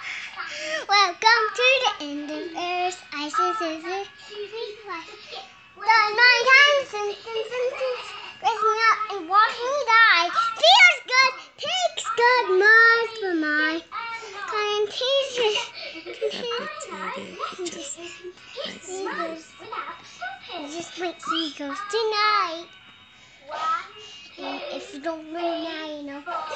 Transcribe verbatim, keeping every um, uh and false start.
Welcome to the end of Earth. I say, say, say, done my time since, since, since, since, waking up and watching die. Feels good, tastes good, more for my contagious. Just like seagulls tonight. And if you don't know now, you know.